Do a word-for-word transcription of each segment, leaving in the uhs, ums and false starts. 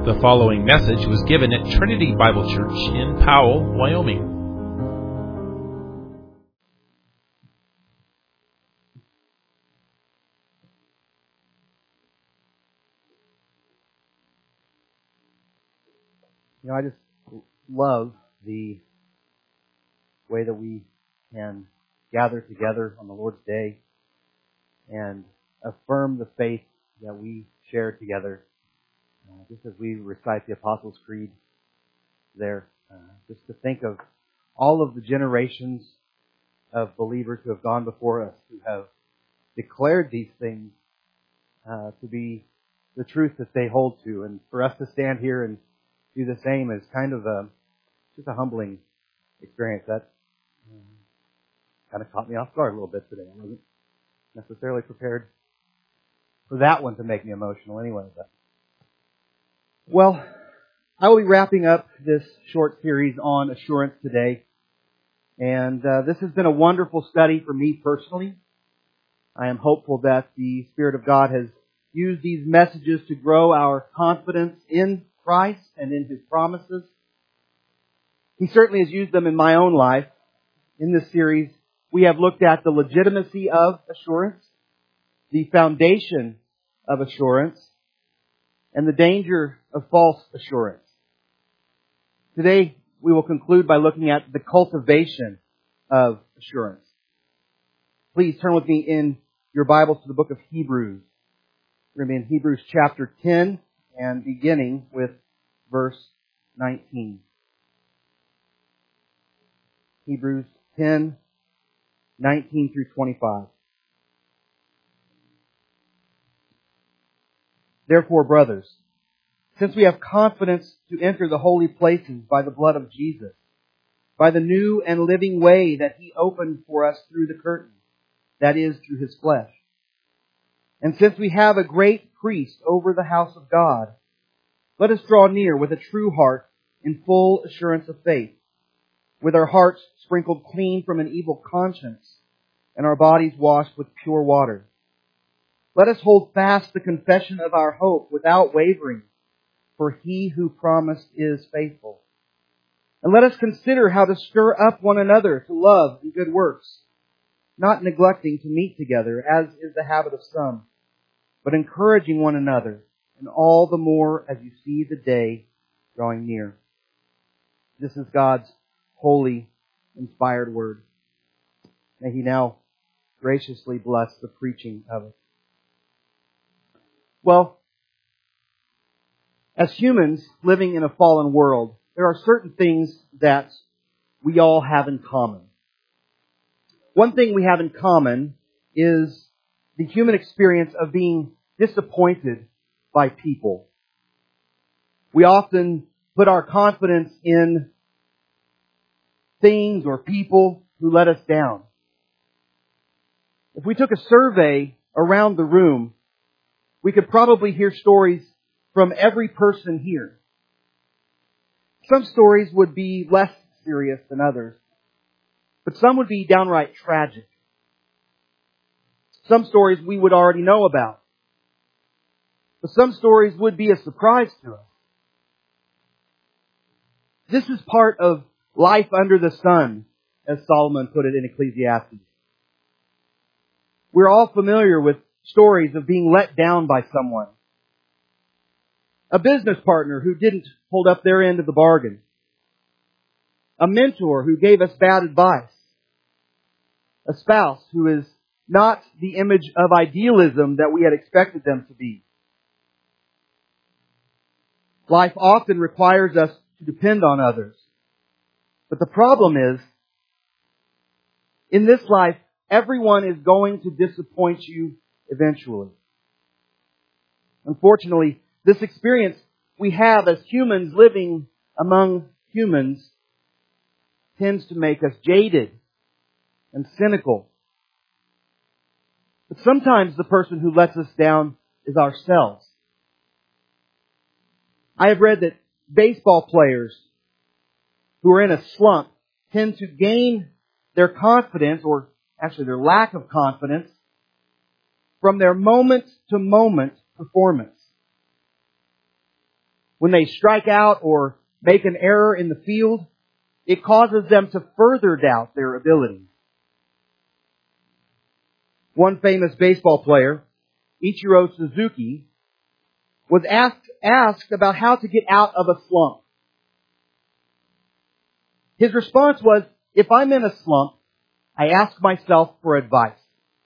The following message was given at Trinity Bible Church in Powell, Wyoming. You know, I just love the way that we can gather together on the Lord's Day and affirm the faith that we share together. Uh, just as we recite the Apostles' Creed there, uh, just to think of all of the generations of believers who have gone before us, who have declared these things uh, to be the truth that they hold to. And for us to stand here and do the same is kind of a, just a humbling experience. That um, kind of caught me off guard a little bit today. I wasn't necessarily prepared for that one to make me emotional anyway. But Well, I will be wrapping up this short series on assurance today. And uh, this has been a wonderful study for me personally. I am hopeful that the Spirit of God has used these messages to grow our confidence in Christ and in His promises. He certainly has used them in my own life. In this series, we have looked at the legitimacy of assurance, the foundation of assurance, and the danger of false assurance. Today, we will conclude by looking at the cultivation of assurance. Please turn with me in your Bibles to the book of Hebrews. We're going to be in Hebrews chapter ten and beginning with verse nineteen. Hebrews ten, nineteen through twenty-five. Therefore, brothers, since we have confidence to enter the holy places by the blood of Jesus, by the new and living way that He opened for us through the curtain, that is, through His flesh. And since we have a great priest over the house of God, let us draw near with a true heart in full assurance of faith, with our hearts sprinkled clean from an evil conscience and our bodies washed with pure water. Let us hold fast the confession of our hope without wavering, for He who promised is faithful. And let us consider how to stir up one another to love and good works, not neglecting to meet together, as is the habit of some, but encouraging one another, and all the more as you see the day drawing near. This is God's holy, inspired word. May He now graciously bless the preaching of it. Well, as humans living in a fallen world, there are certain things that we all have in common. One thing we have in common is the human experience of being disappointed by people. We often put our confidence in things or people who let us down. If we took a survey around the room, we could probably hear stories from every person here. Some stories would be less serious than others, but some would be downright tragic. Some stories we would already know about, but some stories would be a surprise to us. This is part of life under the sun, as Solomon put it in Ecclesiastes. We're all familiar with stories of being let down by someone. A business partner who didn't hold up their end of the bargain. A mentor who gave us bad advice. A spouse who is not the image of idealism that we had expected them to be. Life often requires us to depend on others. But the problem is, in this life, everyone is going to disappoint you eventually. Unfortunately, this experience we have as humans living among humans tends to make us jaded and cynical. But sometimes the person who lets us down is ourselves. I have read that baseball players who are in a slump tend to gain their confidence, or actually their lack of confidence, from their moment-to-moment performance. When they strike out or make an error in the field, it causes them to further doubt their abilities. One famous baseball player, Ichiro Suzuki, was asked, asked about how to get out of a slump. His response was, if I'm in a slump, I ask myself for advice.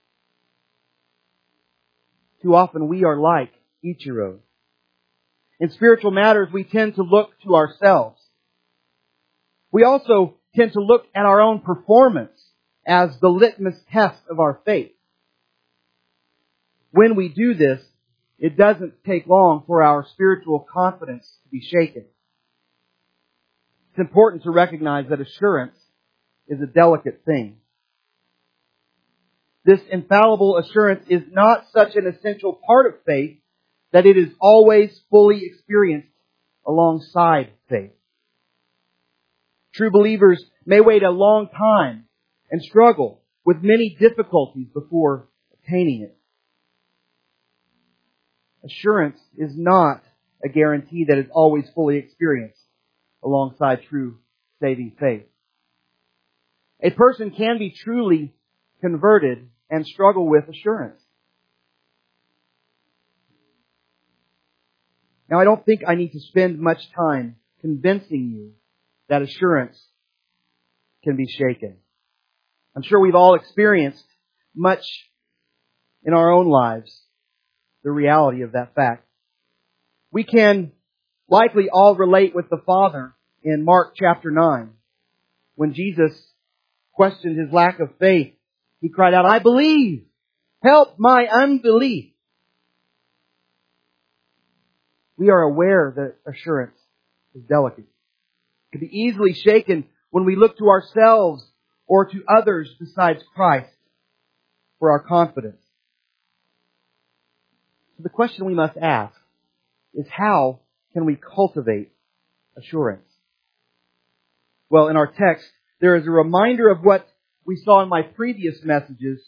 Too often we are like Ichiro. In spiritual matters, we tend to look to ourselves. We also tend to look at our own performance as the litmus test of our faith. When we do this, it doesn't take long for our spiritual confidence to be shaken. It's important to recognize that assurance is a delicate thing. This infallible assurance is not such an essential part of faith that it is always fully experienced alongside faith. True believers may wait a long time and struggle with many difficulties before attaining it. Assurance is not a guarantee that is always fully experienced alongside true saving faith. A person can be truly converted and struggle with assurance. Now, I don't think I need to spend much time convincing you that assurance can be shaken. I'm sure we've all experienced much in our own lives the reality of that fact. We can likely all relate with the Father in Mark chapter nine. When Jesus questioned his lack of faith, he cried out, I believe! Help my unbelief! We are aware that assurance is delicate. It can be easily shaken when we look to ourselves or to others besides Christ for our confidence. So the question we must ask is, how can we cultivate assurance? Well, in our text, there is a reminder of what we saw in my previous messages.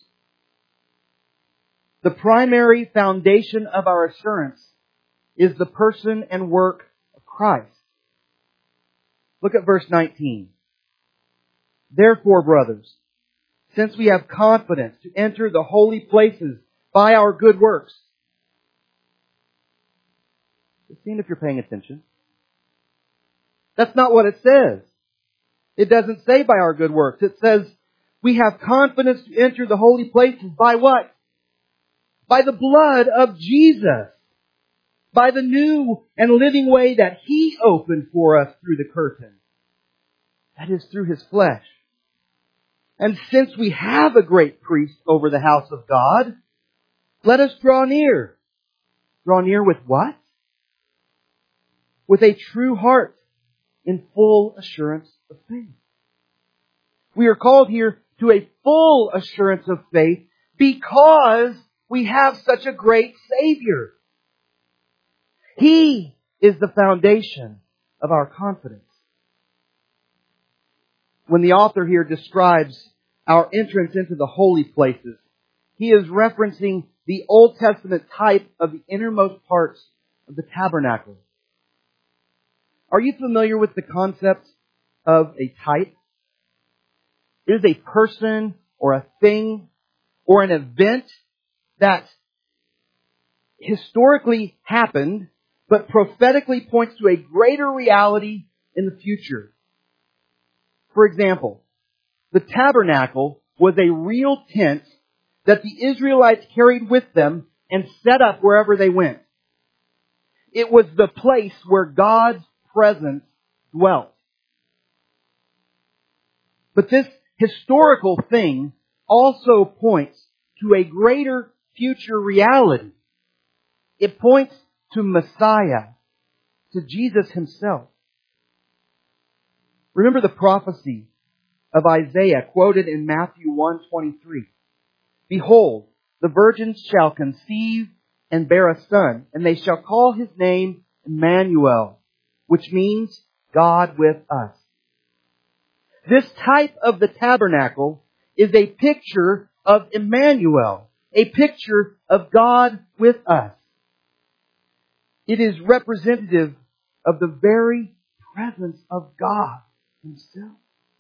The primary foundation of our assurance is the person and work of Christ. Look at verse nineteen. Therefore, brothers, since we have confidence to enter the holy places by our good works. Seeing if you're paying attention. That's not what it says. It doesn't say by our good works. It says we have confidence to enter the holy places by what? By the blood of Jesus. By the new and living way that He opened for us through the curtain. That is through His flesh. And since we have a great priest over the house of God, let us draw near. Draw near with what? With a true heart in full assurance of faith. We are called here to a full assurance of faith because we have such a great Savior. He is the foundation of our confidence. When the author here describes our entrance into the holy places, he is referencing the Old Testament type of the innermost parts of the tabernacle. Are you familiar with the concept of a type? It is a person or a thing or an event that historically happened, but prophetically points to a greater reality in the future. For example, the tabernacle was a real tent that the Israelites carried with them and set up wherever they went. It was the place where God's presence dwelt. But this historical thing also points to a greater future reality. It points to Messiah, to Jesus Himself. Remember the prophecy of Isaiah quoted in Matthew one twenty-three. Behold, the virgins shall conceive and bear a son, and they shall call His name Emmanuel, which means God with us. This type of the tabernacle is a picture of Emmanuel, a picture of God with us. It is representative of the very presence of God Himself.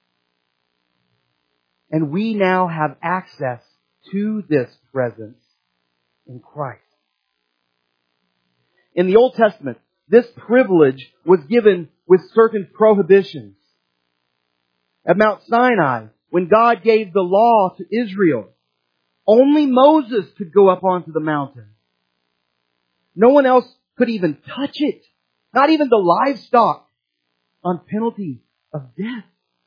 And we now have access to this presence in Christ. In the Old Testament, this privilege was given with certain prohibitions. At Mount Sinai, when God gave the law to Israel, only Moses could go up onto the mountain. No one else could even touch it. Not even the livestock, on penalty of death.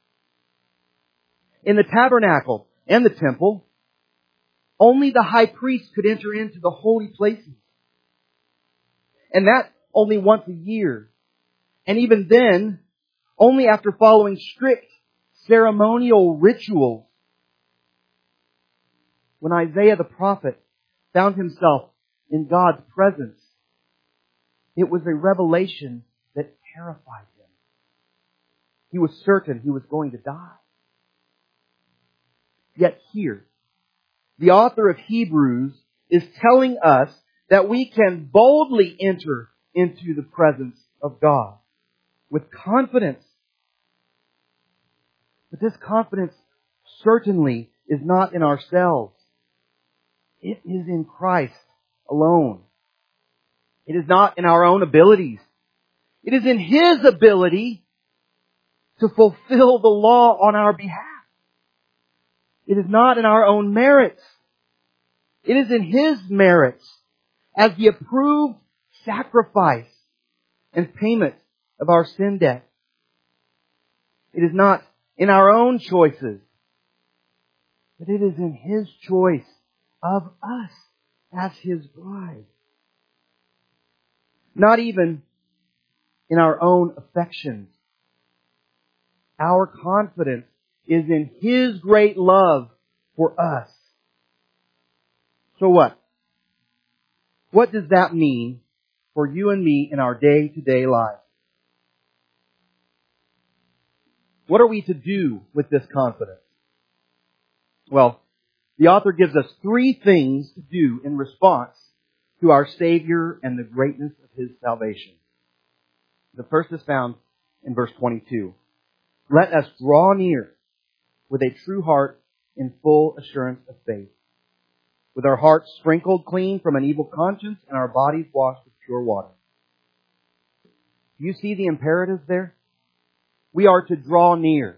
In the tabernacle and the temple, only the high priest could enter into the holy places. And that only once a year. And even then, only after following strict ceremonial rituals. When Isaiah the prophet found himself in God's presence, it was a revelation that terrified him. He was certain he was going to die. Yet here, the author of Hebrews is telling us that we can boldly enter into the presence of God with confidence. But this confidence certainly is not in ourselves. It is in Christ alone. It is not in our own abilities. It is in His ability to fulfill the law on our behalf. It is not in our own merits. It is in His merits as the approved sacrifice and payment of our sin debt. It is not in our own choices, but it is in His choice of us as His bride. Not even in our own affections. Our confidence is in His great love for us. So what? What does that mean for you and me in our day-to-day lives? What are we to do with this confidence? Well, the author gives us three things to do in response to our Savior and the greatness of His salvation. The first is found in verse twenty-two. Let us draw near with a true heart in full assurance of faith, with our hearts sprinkled clean from an evil conscience and our bodies washed with pure water. Do you see the imperative there? We are to draw near.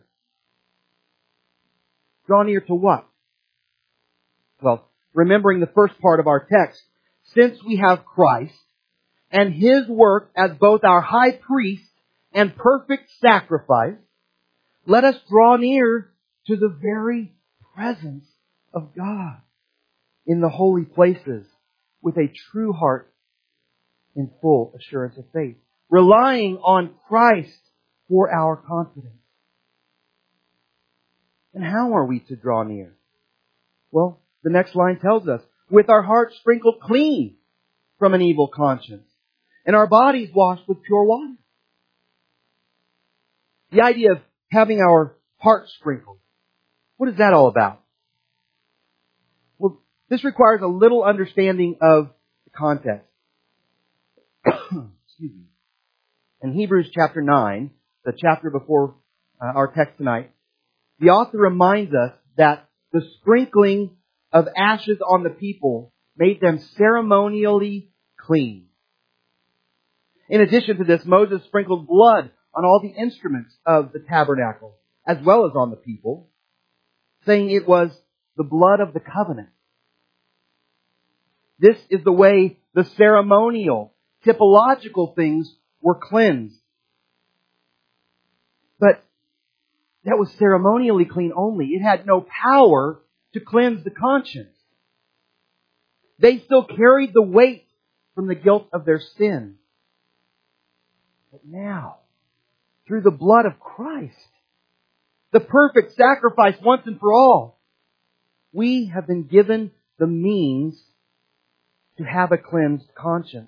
Draw near to what? Well, remembering the first part of our text, since we have Christ and His work as both our high priest and perfect sacrifice, let us draw near to the very presence of God in the holy places with a true heart in full assurance of faith, relying on Christ for our confidence. And how are we to draw near? Well, the next line tells us, with our hearts sprinkled clean from an evil conscience and our bodies washed with pure water. The idea of having our hearts sprinkled, what is that all about? Well, this requires a little understanding of the context. Excuse me. In Hebrews chapter nine, the chapter before uh, our text tonight, the author reminds us that the sprinkling of ashes on the people made them ceremonially clean. In addition to this, Moses sprinkled blood on all the instruments of the tabernacle, as well as on the people, saying it was the blood of the covenant. This is the way the ceremonial, typological things were cleansed. But that was ceremonially clean only. It had no power to cleanse the conscience. They still carried the weight from the guilt of their sin. But now, through the blood of Christ, the perfect sacrifice once and for all, we have been given the means to have a cleansed conscience.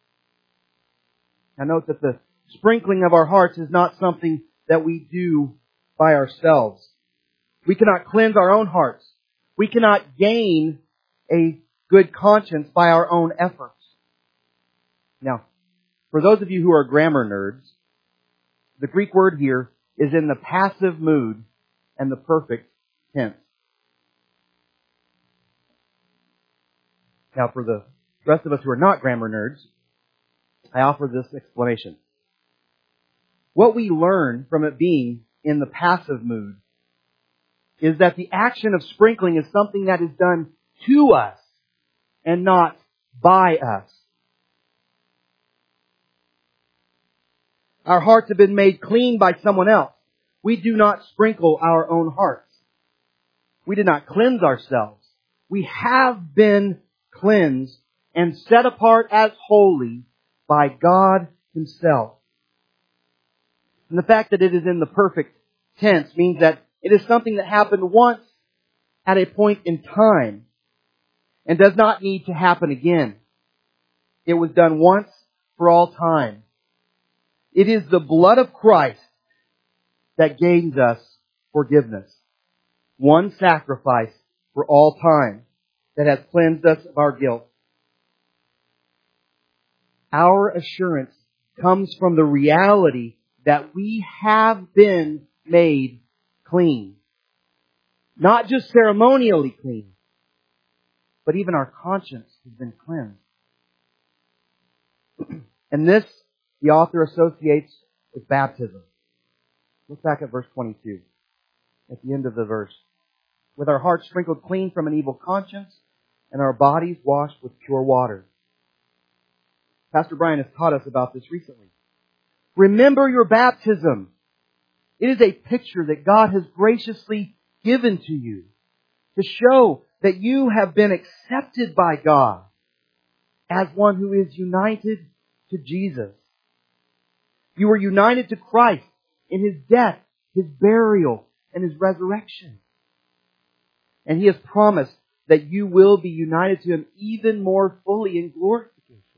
Now note that the sprinkling of our hearts is not something that we do by ourselves. We cannot cleanse our own hearts. We cannot gain a good conscience by our own efforts. Now, For those of you who are grammar nerds, the Greek word here is in the passive mood and the perfect tense. Now, for the rest of us who are not grammar nerds, I offer this explanation. What we learn from it being in the passive mood is that the action of sprinkling is something that is done to us and not by us. Our hearts have been made clean by someone else. We do not sprinkle our own hearts. We did not cleanse ourselves. We have been cleansed and set apart as holy by God Himself. And the fact that it is in the perfect tense means that it is something that happened once at a point in time and does not need to happen again. It was done once for all time. It is the blood of Christ that gains us forgiveness. One sacrifice for all time that has cleansed us of our guilt. Our assurance comes from the reality that we have been made clean. Not just ceremonially clean, but even our conscience has been cleansed. And this, the author associates with baptism. Look back at verse twenty-two, at the end of the verse. With our hearts sprinkled clean from an evil conscience and our bodies washed with pure water. Pastor Brian has taught us about this recently. Remember your baptism. It is a picture that God has graciously given to you to show that you have been accepted by God as one who is united to Jesus. You were united to Christ in His death, His burial, and His resurrection. And He has promised that you will be united to Him even more fully in glorification.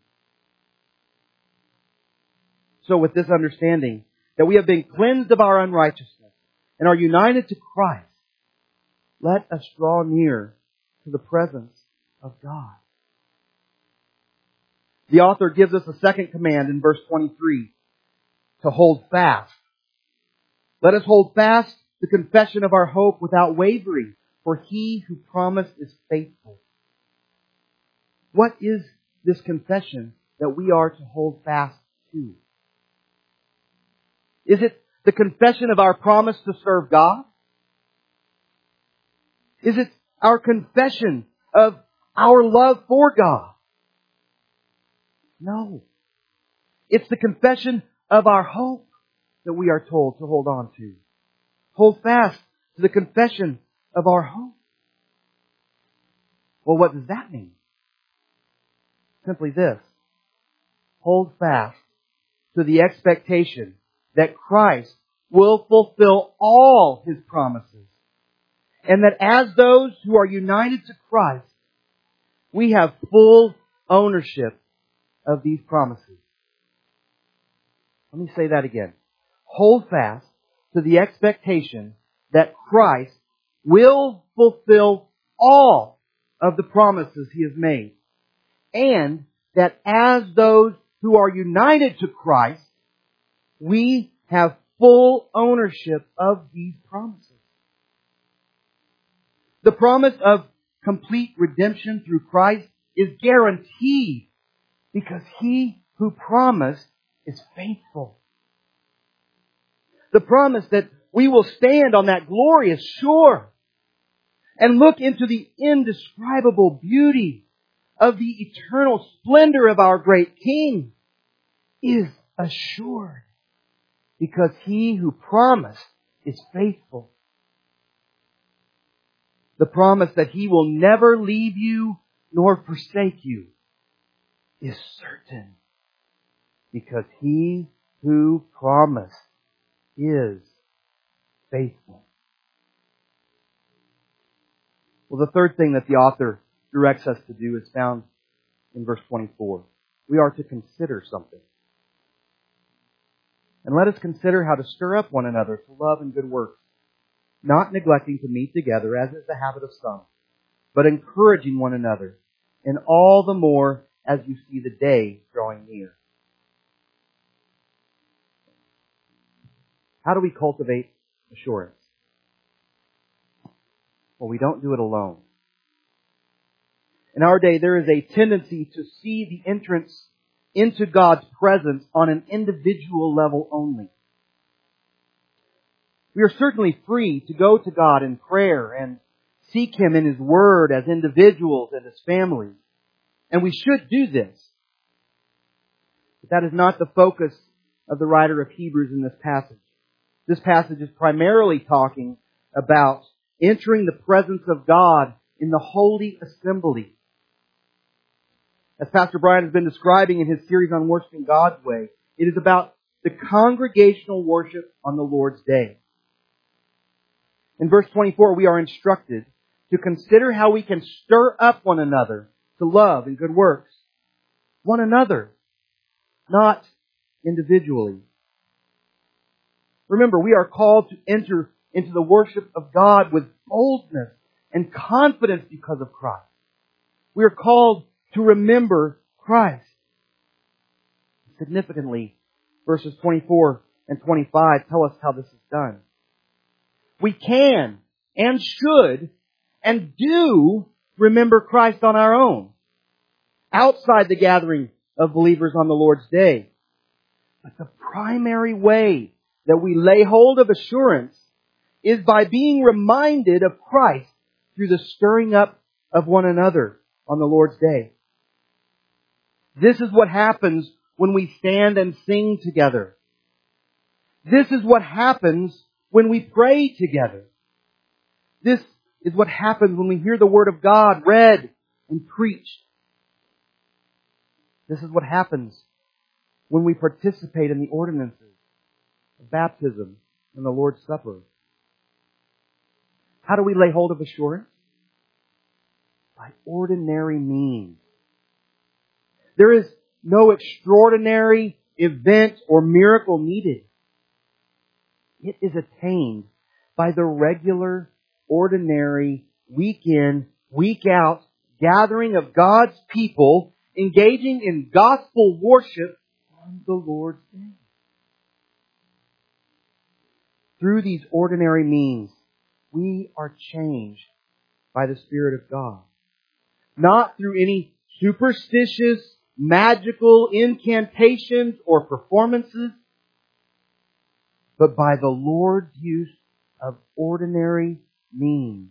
So with this understanding that we have been cleansed of our unrighteousness and are united to Christ, let us draw near to the presence of God. The author gives us a second command in verse twenty-three, to hold fast. Let us hold fast the confession of our hope without wavering, for He who promised is faithful. What is this confession that we are to hold fast to? Is it the confession of our promise to serve God? Is it our confession of our love for God? No. It's the confession of our hope that we are told to hold on to. Hold fast to the confession of our hope. Well, what does that mean? Simply this. Hold fast to the expectation that Christ will fulfill all His promises. And that as those who are united to Christ, we have full ownership of these promises. Let me say that again. Hold fast to the expectation that Christ will fulfill all of the promises He has made. And that as those who are united to Christ, we have full ownership of these promises. The promise of complete redemption through Christ is guaranteed because He who promised is faithful. The promise that we will stand on that glorious shore and look into the indescribable beauty of the eternal splendor of our great King is assured because He who promised is faithful. The promise that He will never leave you nor forsake you is certain because He who promised is faithful. Well, the third thing that the author directs us to do is found in verse twenty-four. We are to consider something. And let us consider how to stir up one another to love and good works, not neglecting to meet together, as is the habit of some, but encouraging one another, and all the more as you see the day drawing near. How do we cultivate assurance? Well, we don't do it alone. In our day, there is a tendency to see the entrance into God's presence on an individual level only. We are certainly free to go to God in prayer and seek Him in His Word as individuals and as families. And we should do this. But that is not the focus of the writer of Hebrews in this passage. This passage is primarily talking about entering the presence of God in the holy assembly. As Pastor Brian has been describing in his series on worshiping God's way, it is about the congregational worship on the Lord's day. In verse twenty-four, we are instructed to consider how we can stir up one another to love and good works. One another, not individually. Remember, we are called to enter into the worship of God with boldness and confidence because of Christ. We are called to remember Christ. Significantly, verses twenty-four and twenty-five tell us how this is done. We can and should and do remember Christ on our own, outside the gathering of believers on the Lord's day. But the primary way that we lay hold of assurance is by being reminded of Christ through the stirring up of one another on the Lord's day. This is what happens when we stand and sing together. This is what happens when we pray together. This is what happens when we hear the Word of God read and preached. This is what happens when we participate in the ordinances of baptism and the Lord's Supper. How do we lay hold of assurance? By ordinary means. There is no extraordinary event or miracle needed. It is attained by the regular, ordinary, week in, week out gathering of God's people engaging in gospel worship on the Lord's day. Through these ordinary means, we are changed by the Spirit of God. Not through any superstitious, magical incantations or performances, but by the Lord's use of ordinary means.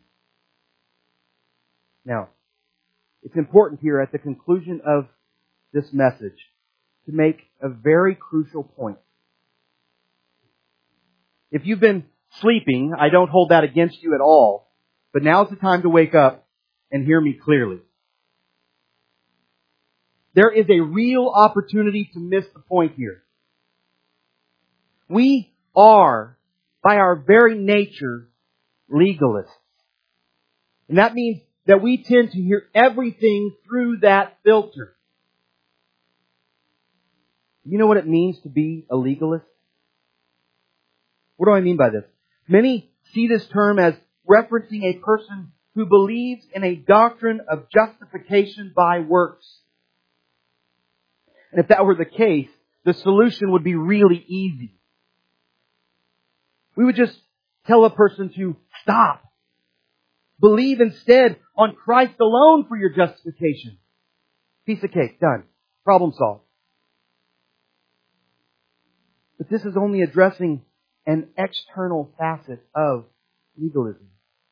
Now, it's important here at the conclusion of this message to make a very crucial point. If you've been sleeping, I don't hold that against you at all, but now's the time to wake up and hear me clearly. There is a real opportunity to miss the point here. We are, by our very nature, legalists. And that means that we tend to hear everything through that filter. You know what it means to be a legalist? What do I mean by this? Many see this term as referencing a person who believes in a doctrine of justification by works. And if that were the case, the solution would be really easy. We would just tell a person to stop. Believe instead on Christ alone for your justification. Piece of cake, done. Problem solved. But this is only addressing an external facet of legalism.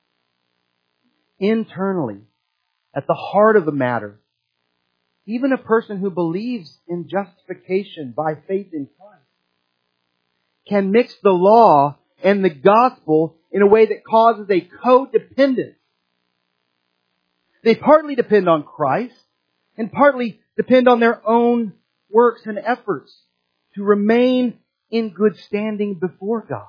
Internally, at the heart of the matter, even a person who believes in justification by faith in Christ can mix the law and the gospel in a way that causes a codependence. They partly depend on Christ and partly depend on their own works and efforts to remain in good standing before God.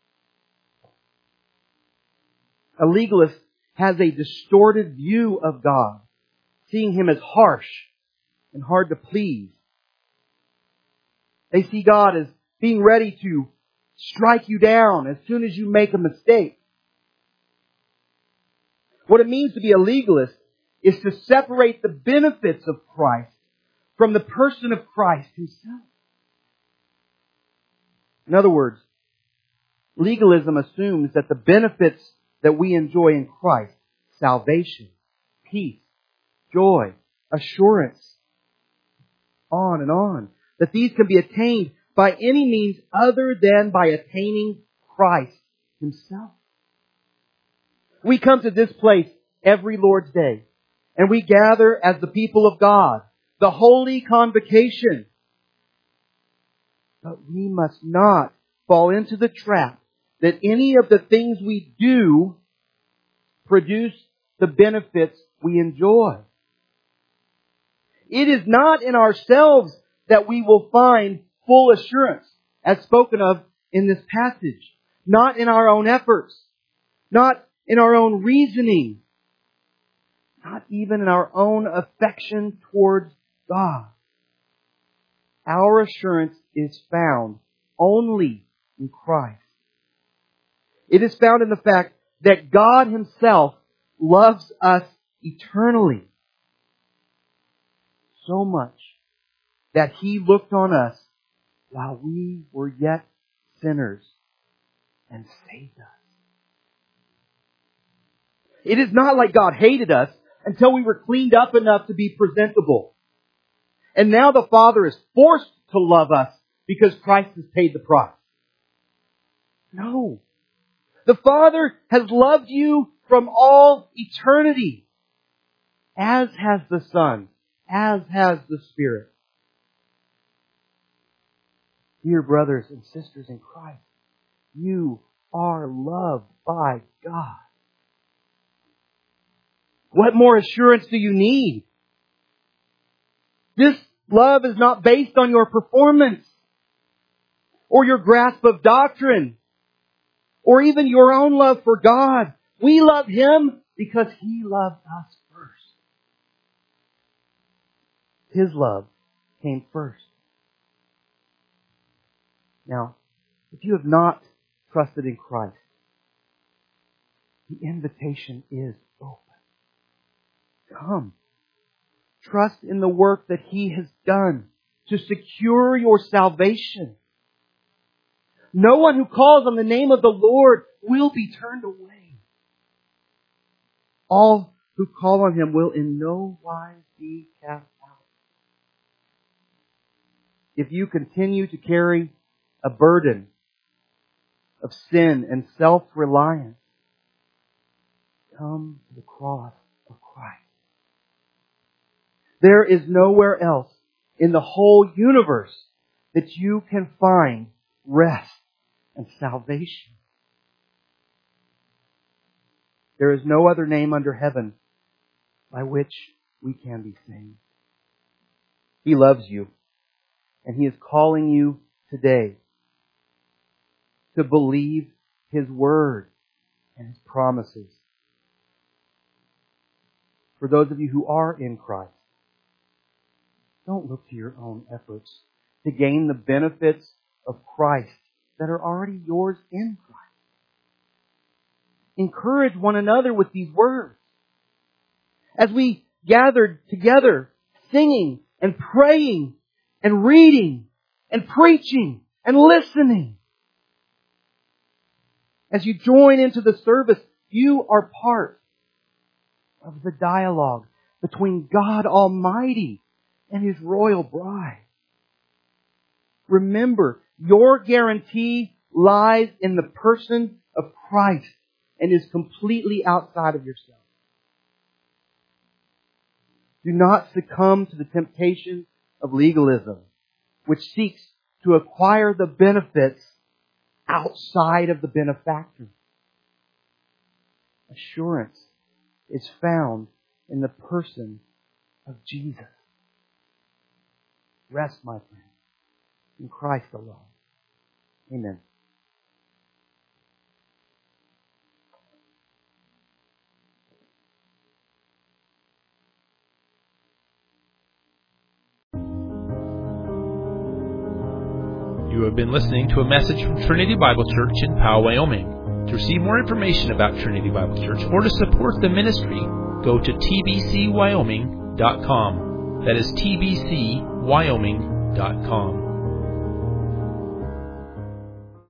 A legalist has a distorted view of God, seeing Him as harsh and hard to please. They see God as being ready to strike you down as soon as you make a mistake. What it means to be a legalist is to separate the benefits of Christ from the person of Christ Himself. In other words, Legalism assumes that the benefits that we enjoy in Christ, salvation, peace, joy, assurance, on and on, that these can be attained by any means other than by attaining Christ Himself. We come to this place every Lord's Day, and we gather as the people of God, the holy convocation. But we must not fall into the trap that any of the things we do produce the benefits we enjoy. It is not in ourselves that we will find full assurance, as spoken of in this passage. Not in our own efforts. Not in our own reasoning. Not even in our own affection towards God. Our assurance is found only in Christ. It is found in the fact that God Himself loves us eternally. So much that He looked on us while we were yet sinners and saved us. It is not like God hated us until we were cleaned up enough to be presentable. And now the Father is forced to love us because Christ has paid the price. No. The Father has loved you from all eternity, as has the Son, as has the Spirit. Dear brothers and sisters in Christ, you are loved by God. What more assurance do you need? This love is not based on your performance or your grasp of doctrine or even your own love for God. We love Him because He loved us first. His love came first. Now, if you have not trusted in Christ, the invitation is open. Come. Trust in the work that He has done to secure your salvation. No one who calls on the name of the Lord will be turned away. All who call on Him will in no wise be cast out. If you continue to carry a burden of sin and self-reliance, come to the cross of Christ. There is nowhere else in the whole universe that you can find rest and salvation. There is no other name under heaven by which we can be saved. He loves you, and He is calling you today to believe His Word and His promises. For those of you who are in Christ, don't look to your own efforts to gain the benefits of Christ that are already yours in Christ. Encourage one another with these words. As we gathered together, singing and praying and reading and preaching and listening. As you join into the service, you are part of the dialogue between God Almighty and His royal bride. Remember, your guarantee lies in the person of Christ and is completely outside of yourself. Do not succumb to the temptation of legalism, which seeks to acquire the benefits outside of the benefactor. Assurance is found in the person of Jesus. Rest, my friend, in Christ alone. Amen. You have been listening to a message from Trinity Bible Church in Powell, Wyoming. To receive more information about Trinity Bible Church or to support the ministry, go to t b c wyoming dot com. That is t b c wyoming dot com.